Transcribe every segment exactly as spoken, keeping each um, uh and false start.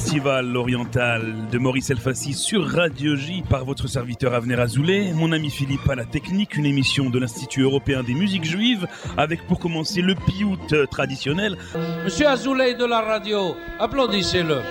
Festival oriental de Maurice Elfassi sur Radio J par votre serviteur Avner Azoulay, mon ami Philippe à la technique, une émission de l'Institut européen des musiques juives avec pour commencer le piout traditionnel. Monsieur Azoulay de la radio, applaudissez-le.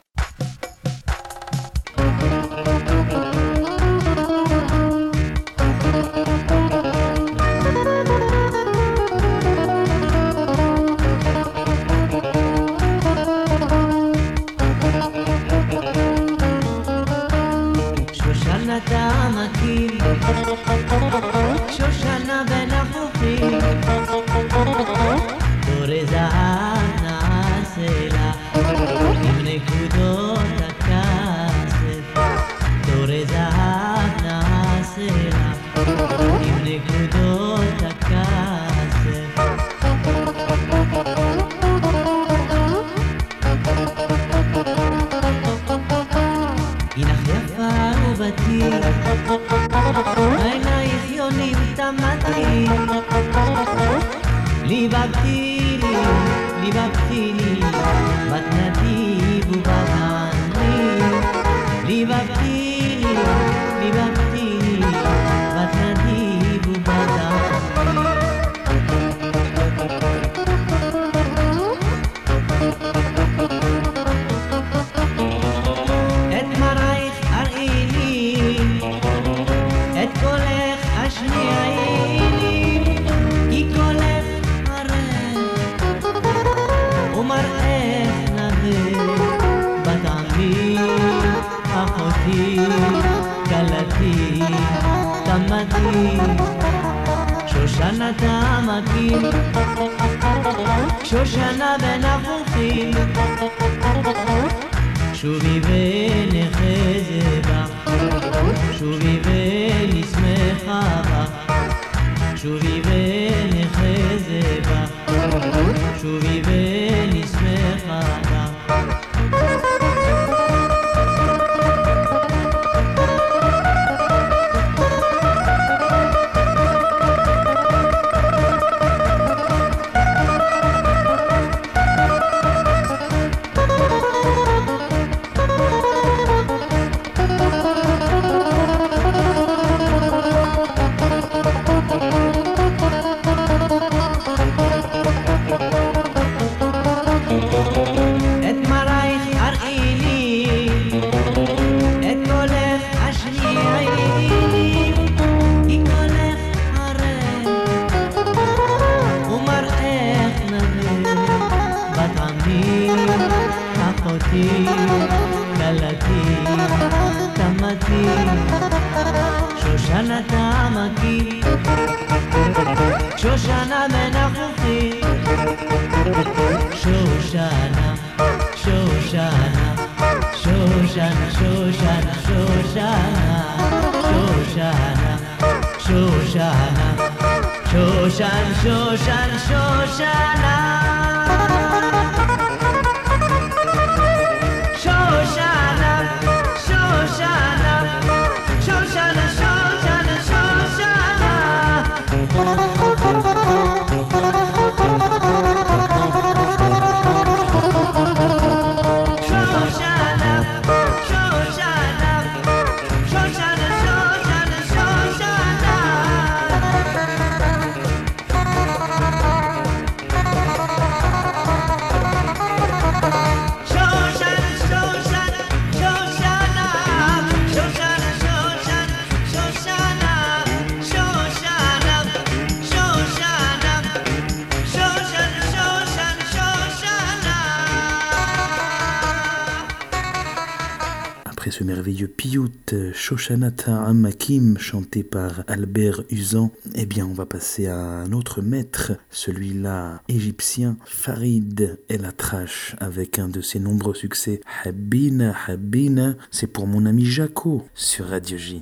Ce merveilleux piout Shoshana Ta'am Hakim chanté par Albert Usan, eh bien on va passer à un autre maître, celui-là égyptien, Farid El Atrash, avec un de ses nombreux succès, Habina Habina. C'est pour mon ami Jaco sur Radio J.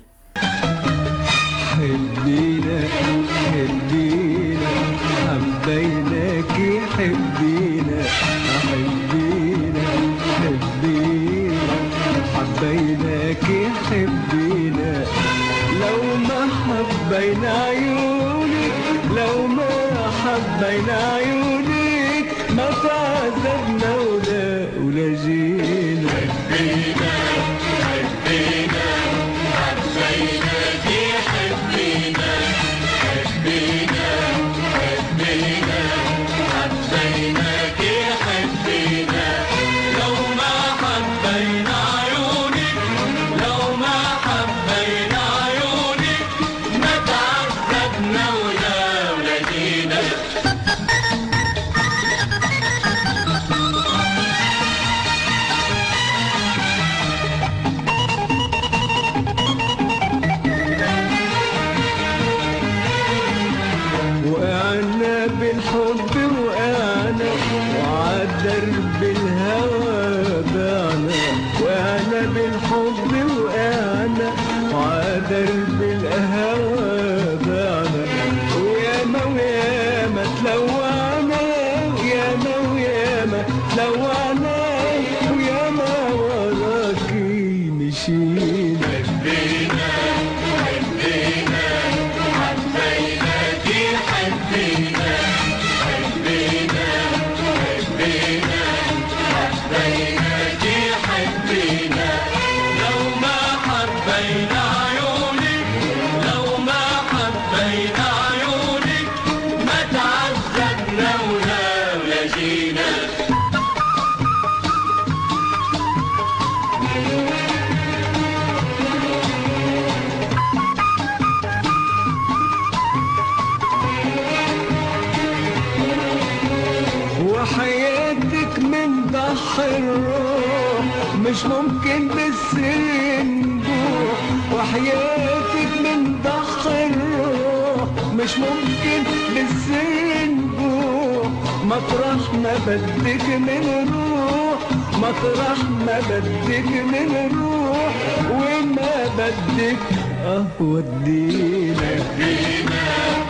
حبينا حبينا حبيناك حبينا حبينا حبينا حبيناك حبينا لو ما حبينا عيونك لو ما حبينا عيونك ما تعذبنا ولا ولا جينا مش ممكن بالسر نبوح وحياتك من ضخ الروح مش ممكن بالسر نبوح مطرح ما بدك من روح مطرح ما بدك من روح وما بدك اه ودينا حبينا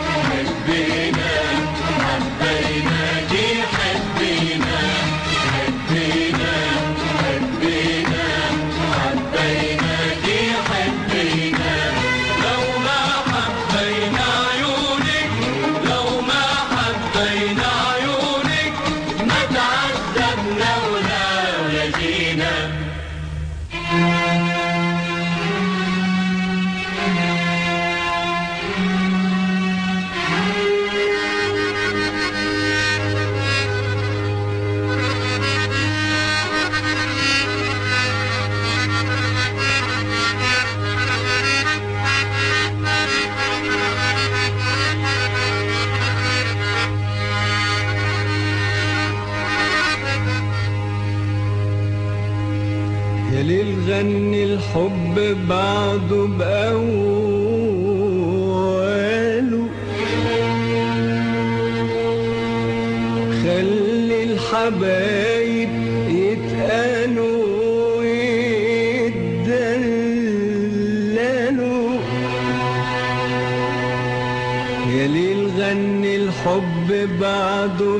حبينا حبيناكي حبينا حبينا حبينا حبيناكي حبينا لو ما حبينا عيونك لو ما حبينا عيونك ما تعذبنا ولا لجينا غني الحب بعده بأوله خلي الحبايب يتقالوا ويتدللوا يا ليل غني الحب بعده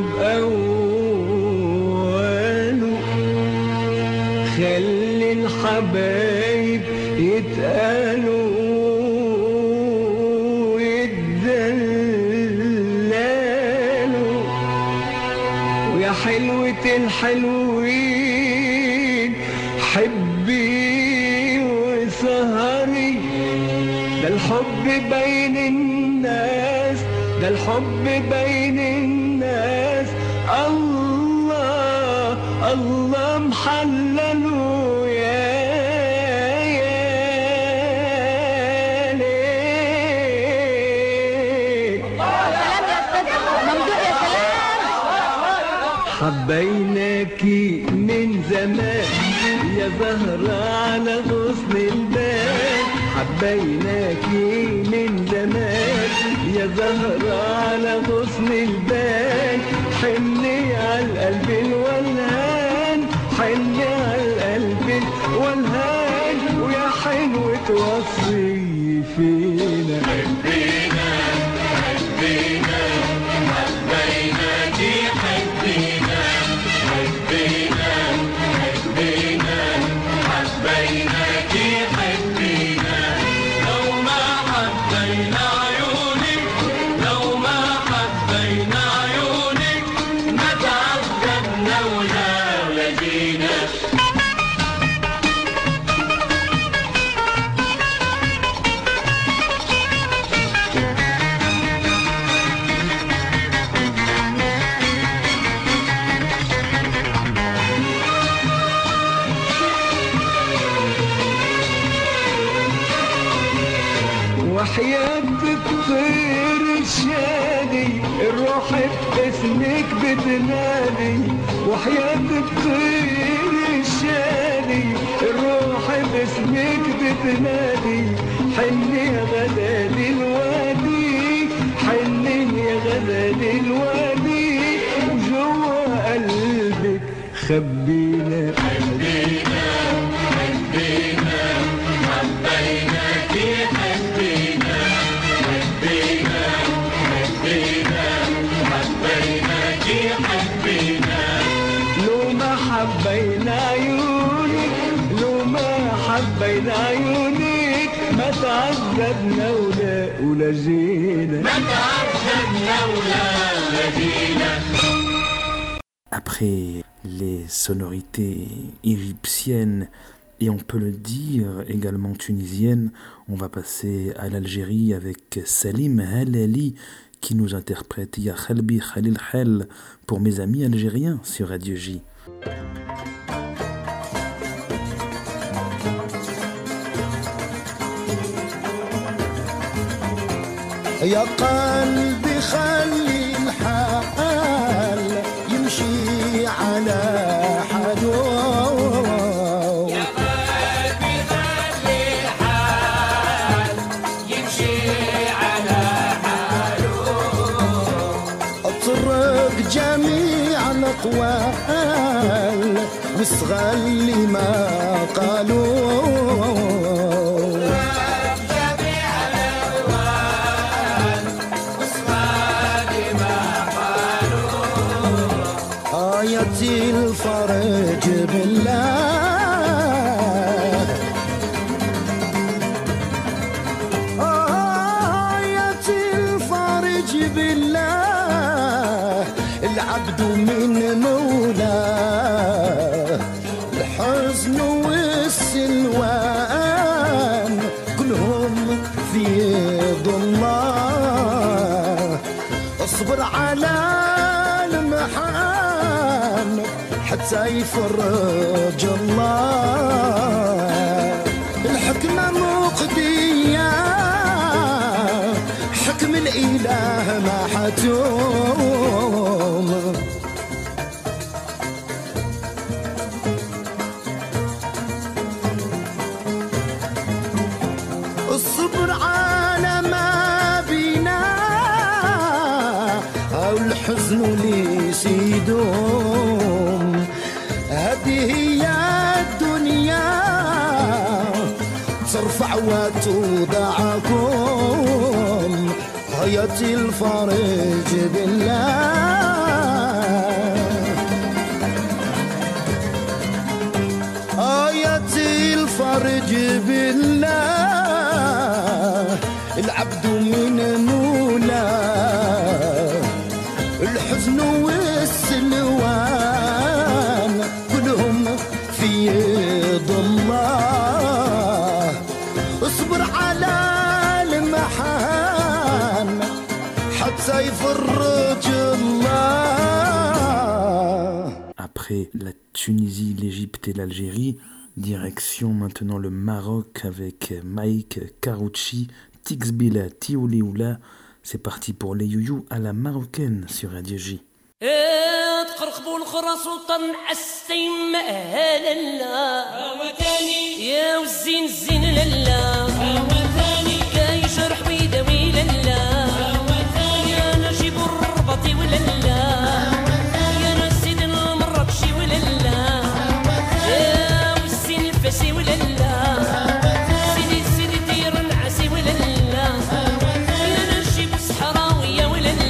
بأوله خلي الحبايب يتقالوا ويتدللوا ويا حلوة الحلوين حبي وسهري ده الحب بين الناس ده الحب بين الناس الله الله محلله يا يا ليل سلام يا استاذ ممدوح يا سلام حبيناكي من زمان يا زهرة على غصن البال حبيناكي من زمان يا زهرة على غصن البال حني على القلب الولهان حني على القلب الولهان ويا حلوة وصي فينا حبينا حبينا حبيناكي حبينا حبينا حبينا حبيناكي حبينا لو ما حبينا عيونك لو ما حبينا عيونك ما تعذبنا ولا لجينا وحياتك طير الشادي الروح باسمك بتنادي وحياتك طير الشادي الروح باسمك بتنادي حني يا غزال الوادي حني يا غزال الوادي وجوا قلبك خبينا حبينا حبينا حبيناكي حبينا حبينا حبينا حبيناكي حبينا لو ما حبينا عيونك لو ما حبينا عيونك ما تعذبنا ولا ولا جينا ما تعذبنا ولا جينا. Après les sonorités égyptiennes et on peut le dire également tunisiennes, on va passer à l'Algérie avec Salim Halali qui nous interprète Ya Khalbi Khalil Khel pour mes amis algériens sur Radio J. يا قلبي خلي الحال يمشي على حاله يا قلبي خلي الحال يمشي على حاله اطرق جميع الاقوال واصغى لما قالوا آية الفرج بالله آية الفرج بالله العبد من مولاه الحزن والسلوان كلهم في يد الله اصبر على المحن حتى يفرج الله الحكمة مقضية حكم الإله ما حتوم الصبر على ما بينا أو الحزن ليس يدوم هذه هي الدنيا ترفع وتوضعكم حياة الفرج بالله آية الفرج بالله العبد من مولاه الحزن والسلوان كلهم في يد الله اصبر على المحن حتى يفرج الله. Après la Tunisie, l'Égypte et l'Algérie, direction maintenant le Maroc avec Mike Carucci, Tixbila Tiolioula. C'est parti pour les youyou à la marocaine sur Radio J. تقرقبوا الخرس وطنعس مأهل الله يا والزين الزين لله كيشرح ويداوي لله يا نجيب الربط ولله يا نسيد المرة بشي ولله يا والزين الفاسي ولله سيدي سيدي دير العسي ولله يا نجيب الصحراوية ولله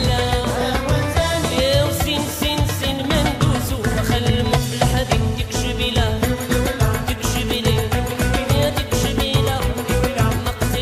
تكشبيلا تكشبيلا يا تكشبيلا نقص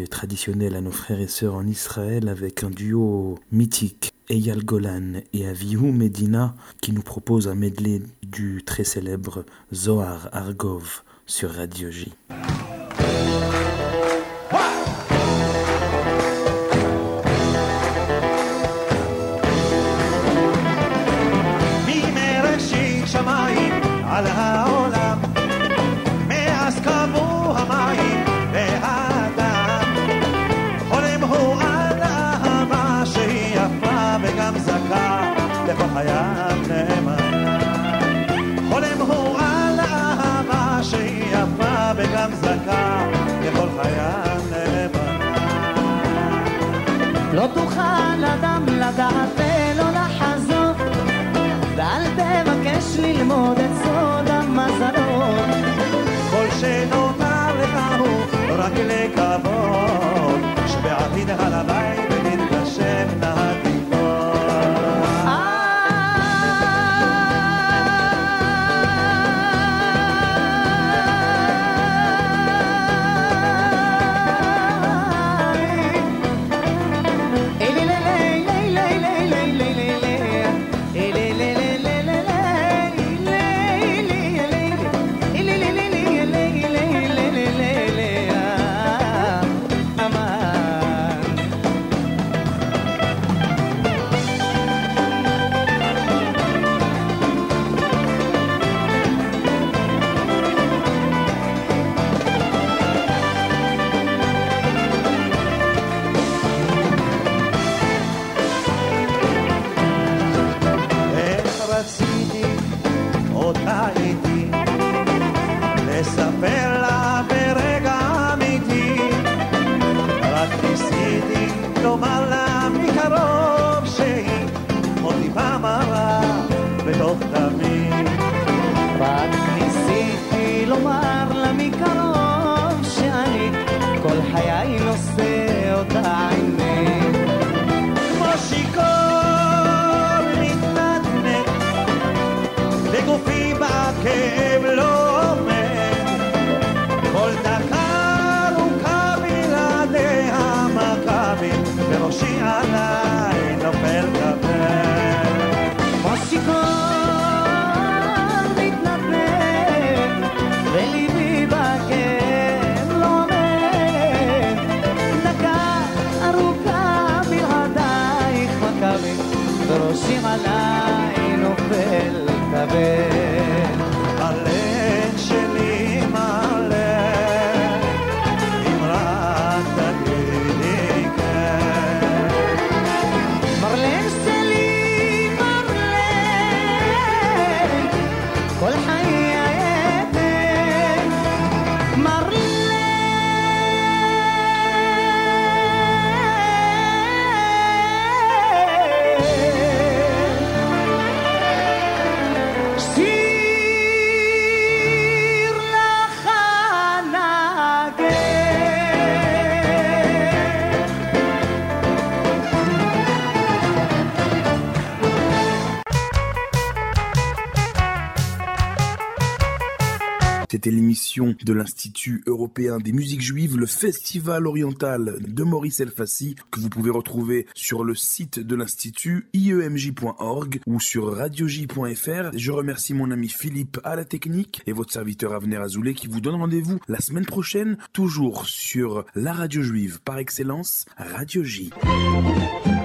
traditionnelle à nos frères et sœurs en Israël avec un duo mythique, Eyal Golan et Avihu Medina, qui nous propose un medley du très célèbre Zohar Argov sur Radio J. שמיים על העולם מאז קבעו המים והאדם חולם הוא על אהבה שהיא יפה וגם זכה לכל חייו נאמנה חולם הוא על אהבה שהיא יפה וגם זכה לכל חייו נאמנה לא תוכל אדם לדעת ולא לחזור ואל תבקש ללמוד את סוד המזלות כל שנותר לך הוא רק לקוות שבעתיד הלוואי ונתגשם התקוות לספר לה ברגע אמיתי רק ניסיתי לומר לה מקרוב שהיא עוד טיפה מרה בתוך דמי רק ניסיתי לומר לה מקרוב שאני כל חיי נושא אותה עיני כמו שיקור מתנדנד בגופי בכאב לא כל דקה ארוכה בלעדיה מכבי בראשי עליי נופל כבד מוסיקון מתנדנד וליבי בכאב לא עומד דקה ארוכה בלעדייך מכבי בראשי עליי נופל כבד הלב שלי מלא אם רק תגידי כן מרלן שלי מרלן כל חיי עדן מרלן C'était l'émission de l'Institut européen des musiques juives, le Festival oriental de Maurice Elfassi, que vous pouvez retrouver sur le site de l'Institut i e m j point org ou sur radio j point f r. Je remercie mon ami Philippe à la technique et votre serviteur Avner Azoulay qui vous donne rendez-vous la semaine prochaine, toujours sur la radio juive par excellence, Radio J.